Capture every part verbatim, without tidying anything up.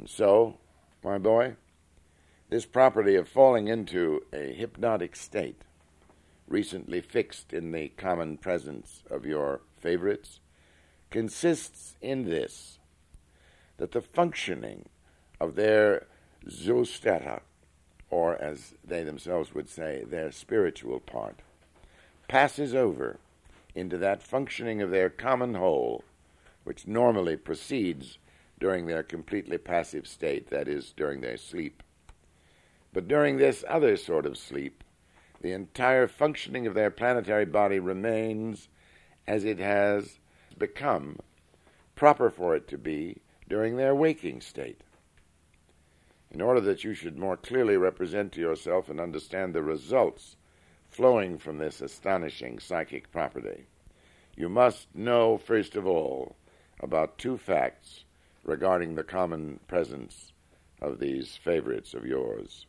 And so, my boy, this property of falling into a hypnotic state, recently fixed in the common presence of your favorites, consists in this, that the functioning of their zoostata, or as they themselves would say, their spiritual part, passes over into that functioning of their common whole, which normally proceeds during their completely passive state, that is, during their sleep. But during this other sort of sleep, the entire functioning of their planetary body remains as it has become proper for it to be during their waking state. In order that you should more clearly represent to yourself and understand the results flowing from this astonishing psychic property, you must know, first of all, about two facts regarding the common presence of these favorites of yours.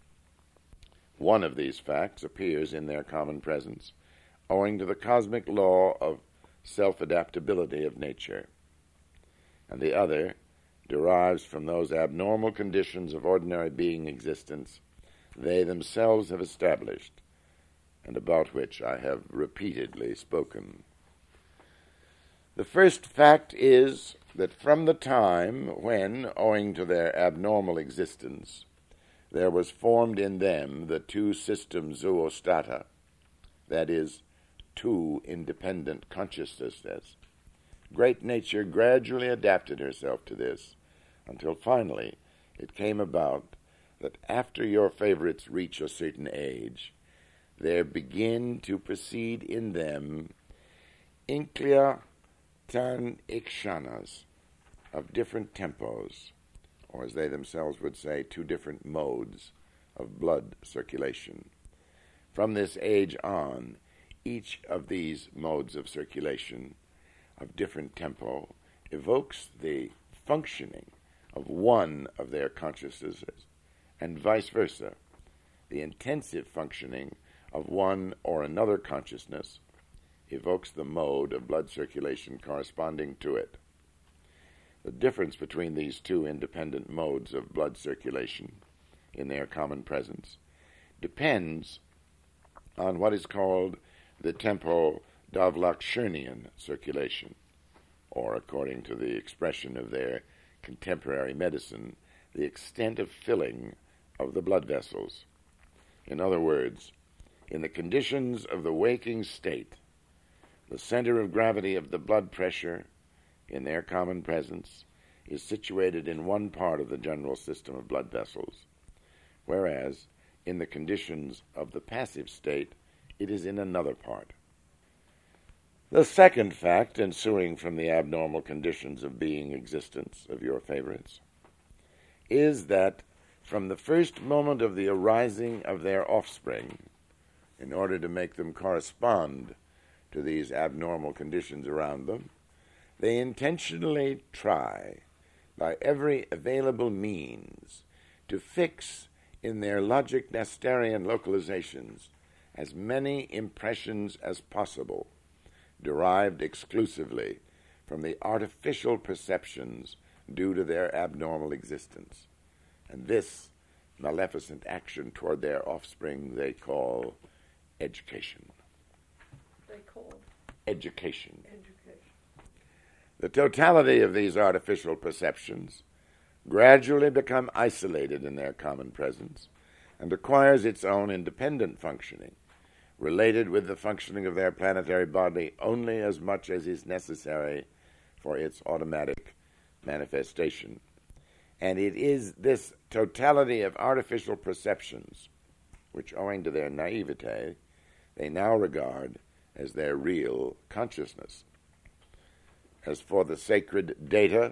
One of these facts appears in their common presence owing to the cosmic law of self-adaptability of nature, and the other derives from those abnormal conditions of ordinary being existence they themselves have established, and about which I have repeatedly spoken. The first fact is that from the time when, owing to their abnormal existence, there was formed in them the two system zoostata, that is, two independent consciousnesses, great nature gradually adapted herself to this, until finally it came about that after your favorites reach a certain age, there begin to proceed in them inclia tan ikshanas of different tempos, or as they themselves would say, two different modes of blood circulation. From this age on, each of these modes of circulation of different tempo evokes the functioning of one of their consciousnesses, and vice versa, the intensive functioning of one or another consciousness evokes the mode of blood circulation corresponding to it. The difference between these two independent modes of blood circulation in their common presence depends on what is called the tempo Dovlakshurnian circulation, or, according to the expression of their contemporary medicine, the extent of filling of the blood vessels. In other words, in the conditions of the waking state, the center of gravity of the blood pressure in their common presence is situated in one part of the general system of blood vessels, whereas in the conditions of the passive state, it is in another part. The second fact ensuing from the abnormal conditions of being existence of your favorites is that from the first moment of the arising of their offspring, in order to make them correspond to these abnormal conditions around them, they intentionally try, by every available means, to fix in their logic Nestorian localizations as many impressions as possible, derived exclusively from the artificial perceptions due to their abnormal existence. And this maleficent action toward their offspring they call education. They call Education. education. The totality of these artificial perceptions gradually become isolated in their common presence and acquires its own independent functioning, related with the functioning of their planetary body only as much as is necessary for its automatic manifestation. And it is this totality of artificial perceptions which, owing to their naivete, they now regard as their real consciousness. As for the sacred data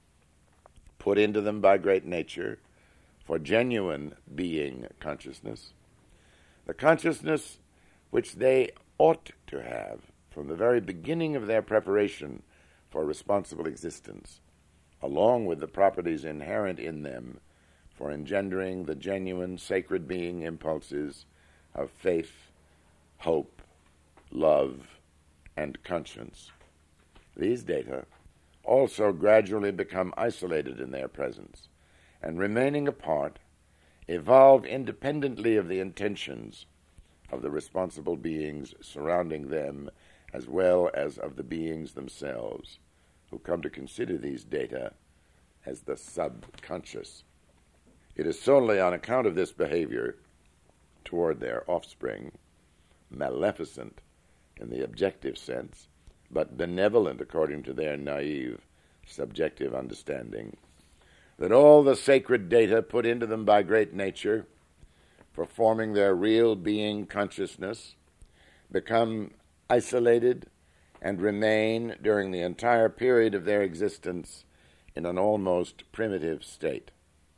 put into them by great nature for genuine being consciousness, the consciousness which they ought to have from the very beginning of their preparation for responsible existence, along with the properties inherent in them for engendering the genuine sacred being impulses of faith, hope, love, and conscience. These data also gradually become isolated in their presence and remaining apart, evolve independently of the intentions of the responsible beings surrounding them, as well as of the beings themselves, who come to consider these data as the subconscious. It is solely on account of this behavior toward their offspring, maleficent in the objective sense, but benevolent according to their naive, subjective understanding, that all the sacred data put into them by great nature for forming their real being consciousness become isolated and remain during the entire period of their existence in an almost primitive state.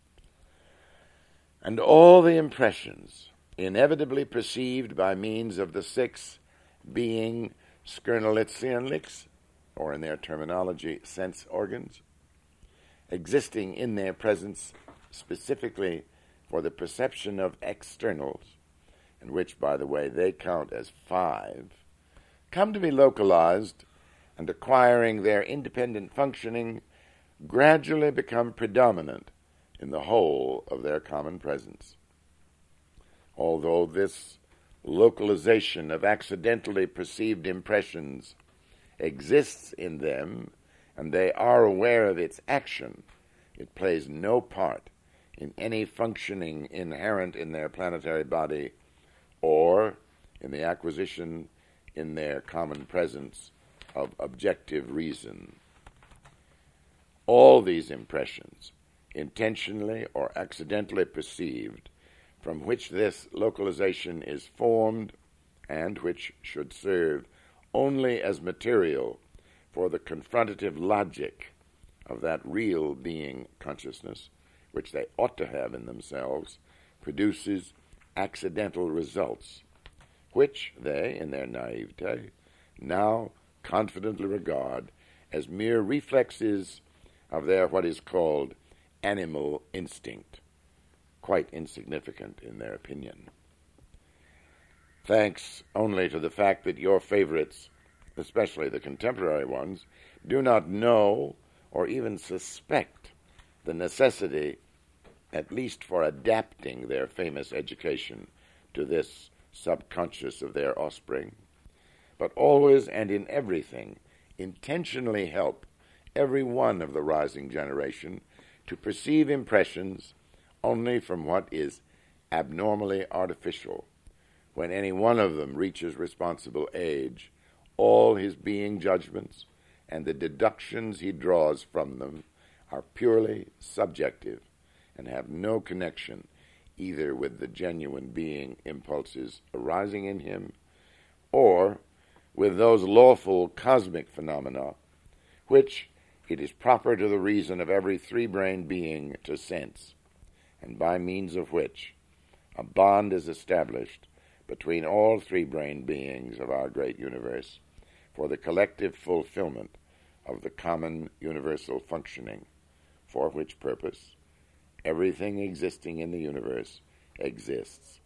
And all the impressions inevitably perceived by means of the six being skernelitzionliks, or in their terminology, sense organs, existing in their presence specifically for the perception of externals, and which, by the way, they count as five, come to be localized and, acquiring their independent functioning, gradually become predominant in the whole of their common presence. Although this localization of accidentally perceived impressions exists in them, and they are aware of its action, it plays no part in any functioning inherent in their planetary body or in the acquisition in their common presence of objective reason. All these impressions, intentionally or accidentally perceived, from which this localization is formed and which should serve only as material for the confrontative logic of that real being consciousness, which they ought to have in themselves, produces accidental results, which they, in their naivete, now confidently regard as mere reflexes of their what is called animal instinct, quite insignificant in their opinion. Thanks only to the fact that your favorites, especially the contemporary ones, do not know or even suspect the necessity, at least for adapting their famous education to this subconscious of their offspring, but always and in everything intentionally help every one of the rising generation to perceive impressions only from what is abnormally artificial. When any one of them reaches responsible age, all his being judgments and the deductions he draws from them are purely subjective and have no connection either with the genuine being impulses arising in him or with those lawful cosmic phenomena which it is proper to the reason of every three-brained being to sense, and by means of which a bond is established between all three-brained beings of our great universe for the collective fulfillment of the common universal functioning, for which purpose everything existing in the universe exists.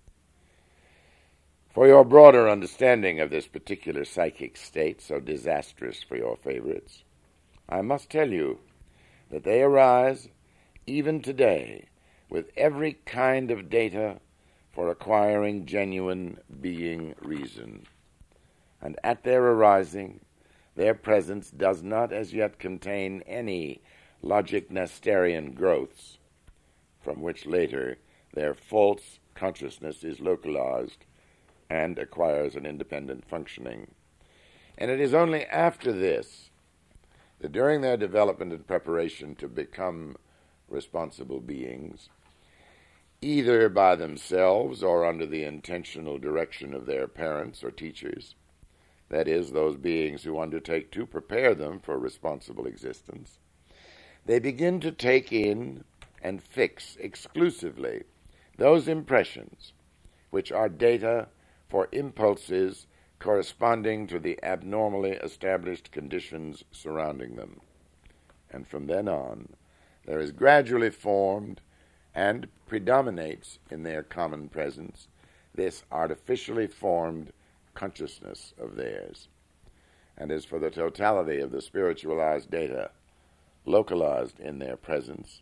For your broader understanding of this particular psychic state, so disastrous for your favorites, I must tell you that they arise even today with every kind of data for acquiring genuine being reason. And at their arising, their presence does not as yet contain any logic Nestorian growths, from which later their false consciousness is localized and acquires an independent functioning. And it is only after this that during their development and preparation to become responsible beings, either by themselves or under the intentional direction of their parents or teachers, that is, those beings who undertake to prepare them for responsible existence, they begin to take in and fix exclusively those impressions which are data for impulses corresponding to the abnormally established conditions surrounding them. And from then on, there is gradually formed and predominates in their common presence this artificially formed consciousness of theirs. And as for the totality of the spiritualized data localized in their presence,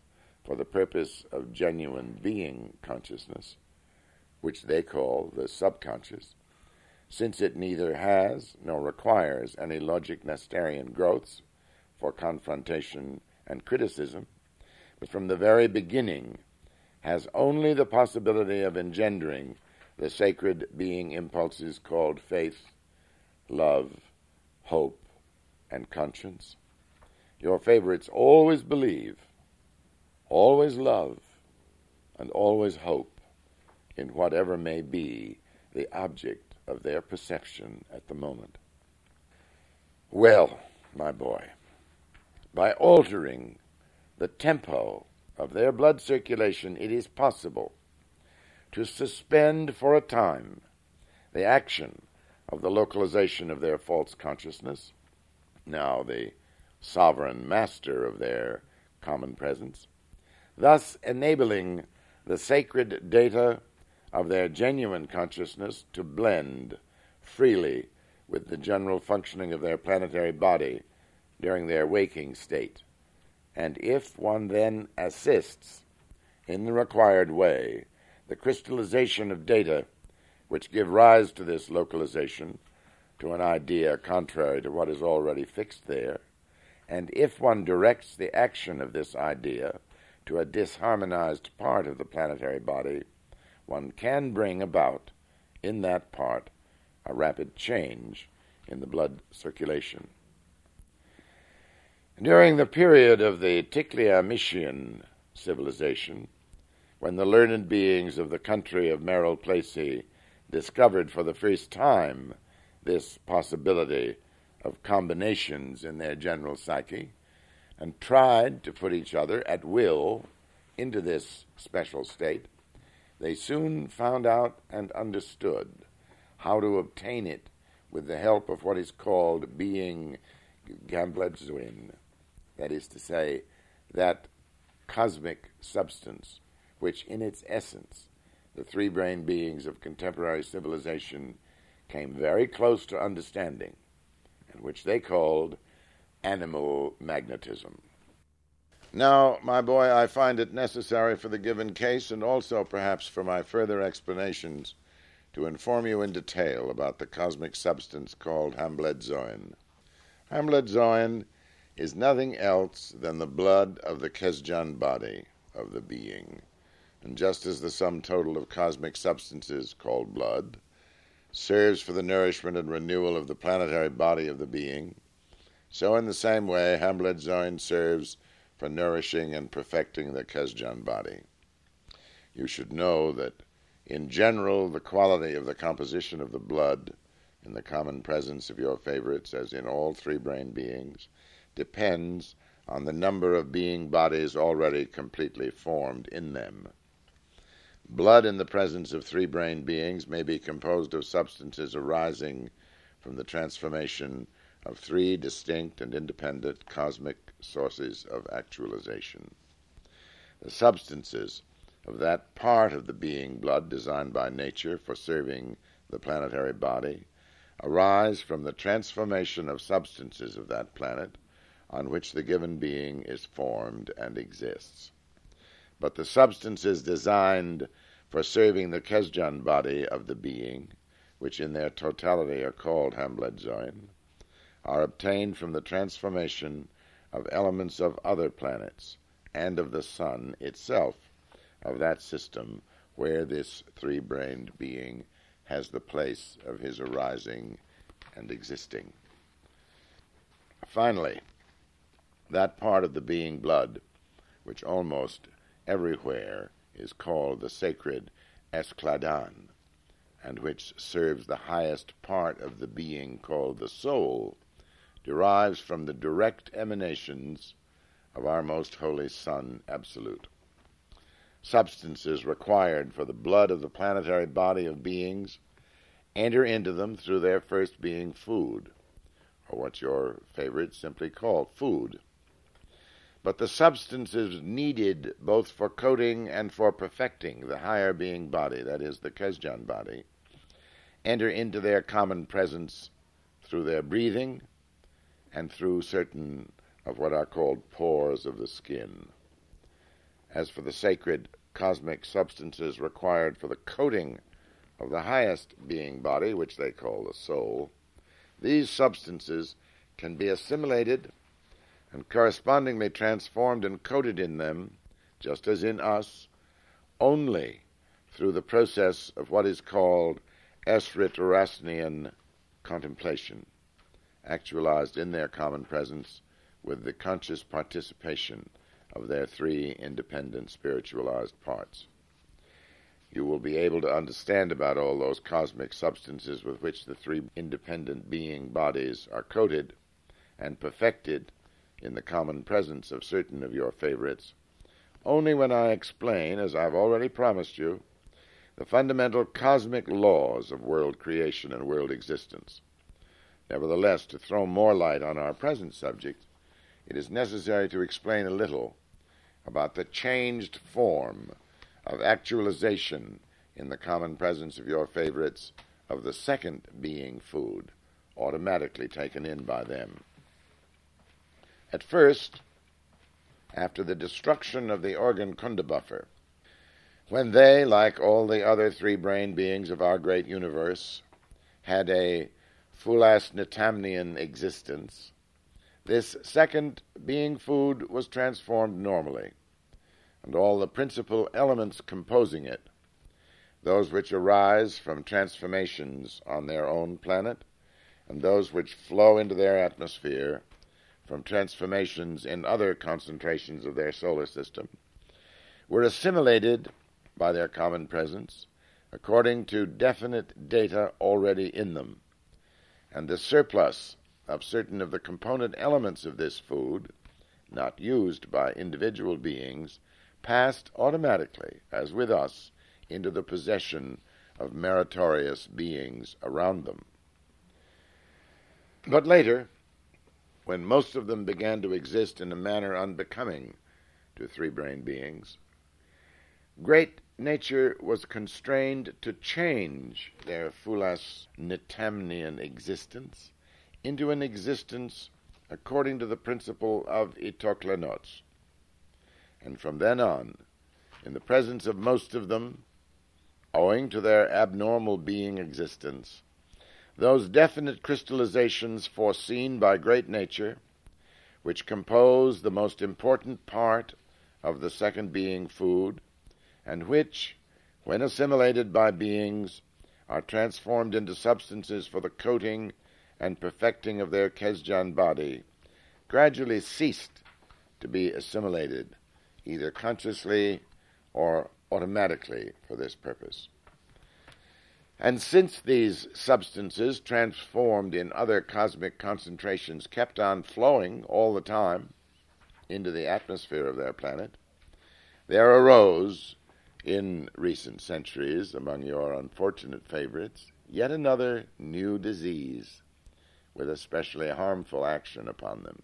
for the purpose of genuine being consciousness, which they call the subconscious, since it neither has nor requires any logic-Nestorian growths for confrontation and criticism, but from the very beginning has only the possibility of engendering the sacred being impulses called faith, love, hope, and conscience. Your favorites always believe, always love, and always hope in whatever may be the object of their perception at the moment. Well, my boy, by altering the tempo of their blood circulation, it is possible to suspend for a time the action of the localization of their false consciousness, now the sovereign master of their common presence, thus enabling the sacred data of their genuine consciousness to blend freely with the general functioning of their planetary body during their waking state. And if one then assists in the required way the crystallization of data which give rise to this localization to an idea contrary to what is already fixed there, and if one directs the action of this idea to a disharmonized part of the planetary body, one can bring about in that part a rapid change in the blood circulation. During the period of the Ticleamician civilization, when the learned beings of the country of Meryl Placey discovered for the first time this possibility of combinations in their general psyche, and tried to put each other at will into this special state, they soon found out and understood how to obtain it with the help of what is called being Gambletzoin, that is to say, that cosmic substance which in its essence the three-brain beings of contemporary civilization came very close to understanding, and which they called animal magnetism. Now, my boy, I find it necessary for the given case, and also perhaps for my further explanations, to inform you in detail about the cosmic substance called Hambledzoin. Hambledzoin is nothing else than the blood of the Kesjan body of the being. And just as the sum total of cosmic substances, called blood, serves for the nourishment and renewal of the planetary body of the being, so in the same way Hambledzoin serves for nourishing and perfecting the Kesjan body. You should know that, in general, the quality of the composition of the blood in the common presence of your favorites, as in all three-brain beings, depends on the number of being bodies already completely formed in them. Blood in the presence of three-brain beings may be composed of substances arising from the transformation of three distinct and independent cosmic sources of actualization. The substances of that part of the being blood designed by nature for serving the planetary body arise from the transformation of substances of that planet on which the given being is formed and exists. But the substances designed for serving the Kesjan body of the being, which in their totality are called Hambledzoin, are obtained from the transformation of elements of other planets and of the sun itself, of that system where this three-brained being has the place of his arising and existing. Finally, that part of the being blood, which almost everywhere is called the sacred Eskladan, and which serves the highest part of the being called the soul, derives from the direct emanations of our most holy Son Absolute. Substances required for the blood of the planetary body of beings enter into them through their first being food, or what your favorites simply call food. But the substances needed both for coating and for perfecting the higher being body, that is, the Kesjan body, enter into their common presence through their breathing and through certain of what are called pores of the skin. as for the sacred cosmic substances required for the coating of the highest being body, which they call the soul, these substances can be assimilated and correspondingly transformed and coated in them, just as in us, only through the process of what is called Esrit-Erasnian contemplation, actualized in their common presence with the conscious participation of their three independent spiritualized parts. You will be able to understand about all those cosmic substances with which the three independent being bodies are coated and perfected in the common presence of certain of your favorites, only when I explain, as I've already promised you, the fundamental cosmic laws of world creation and world existence. Nevertheless, to throw more light on our present subject, it is necessary to explain a little about the changed form of actualization in the common presence of your favorites of the second being food, automatically taken in by them. At first, after the destruction of the organ kunda buffer, when they, like all the other three-brain beings of our great universe, had a Phulas Nitamnian existence, this second being food was transformed normally, and all the principal elements composing it, those which arise from transformations on their own planet, and those which flow into their atmosphere from transformations in other concentrations of their solar system, were assimilated by their common presence according to definite data already in them, and the surplus of certain of the component elements of this food, not used by individual beings, passed automatically, as with us, into the possession of meritorious beings around them. But later, when most of them began to exist in a manner unbecoming to three-brain beings, great nature was constrained to change their Phulas Nitamnian existence into an existence according to the principle of Itoklenos. And from then on, in the presence of most of them, owing to their abnormal being existence, those definite crystallizations foreseen by great nature, which compose the most important part of the second being food, and which, when assimilated by beings, are transformed into substances for the coating and perfecting of their Kesjan body, gradually ceased to be assimilated, either consciously or automatically for this purpose. And since these substances, transformed in other cosmic concentrations, kept on flowing all the time into the atmosphere of their planet, there arose, in recent centuries, among your unfortunate favorites, yet another new disease with especially harmful action upon them.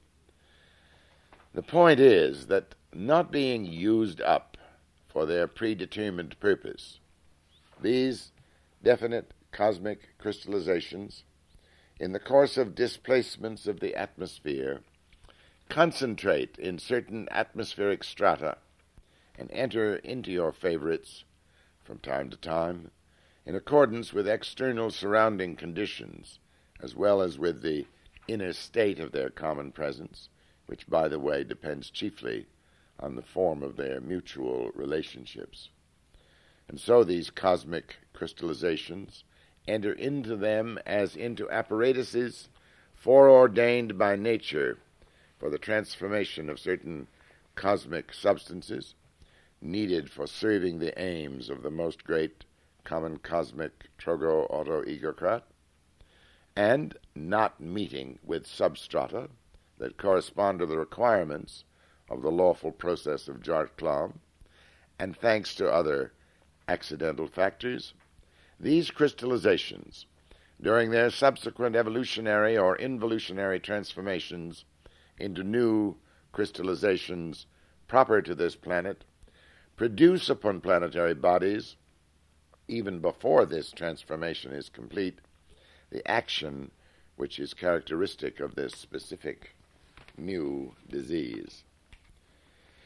The point is that, not being used up for their predetermined purpose, these definite cosmic crystallizations, in the course of displacements of the atmosphere, concentrate in certain atmospheric strata and enter into your favorites from time to time in accordance with external surrounding conditions, as well as with the inner state of their common presence, which, by the way, depends chiefly on the form of their mutual relationships. And so these cosmic crystallizations enter into them as into apparatuses foreordained by nature for the transformation of certain cosmic substances needed for serving the aims of the most great common cosmic Trogo Auto Egocrat, and not meeting with substrata that correspond to the requirements of the lawful process of Jart Klam, and thanks to other accidental factors, these crystallizations, during their subsequent evolutionary or involutionary transformations into new crystallizations proper to this planet, produce upon planetary bodies, even before this transformation is complete, the action which is characteristic of this specific new disease.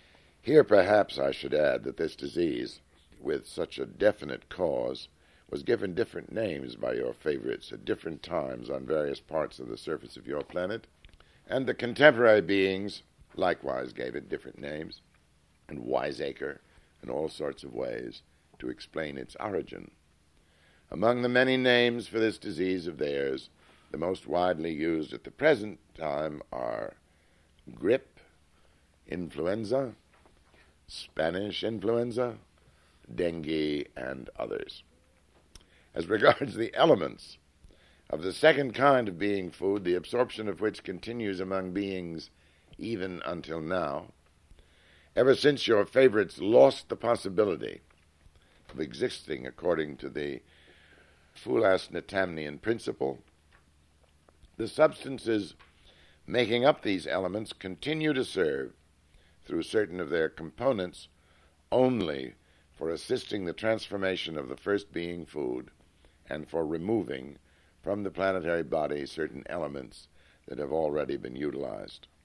Here perhaps I should add that this disease, with such a definite cause, was given different names by your favorites at different times on various parts of the surface of your planet, and the contemporary beings likewise gave it different names, and wiseacre in all sorts of ways to explain its origin. Among the many names for this disease of theirs, the most widely used at the present time are grippe, influenza, Spanish influenza, dengue, and others. As regards the elements of the second kind of being food, the absorption of which continues among beings even until now, ever since your favorites lost the possibility of existing according to the Fulas-Natamnian principle, the substances making up these elements continue to serve, through certain of their components, only for assisting the transformation of the first being food and for removing from the planetary body certain elements that have already been utilized.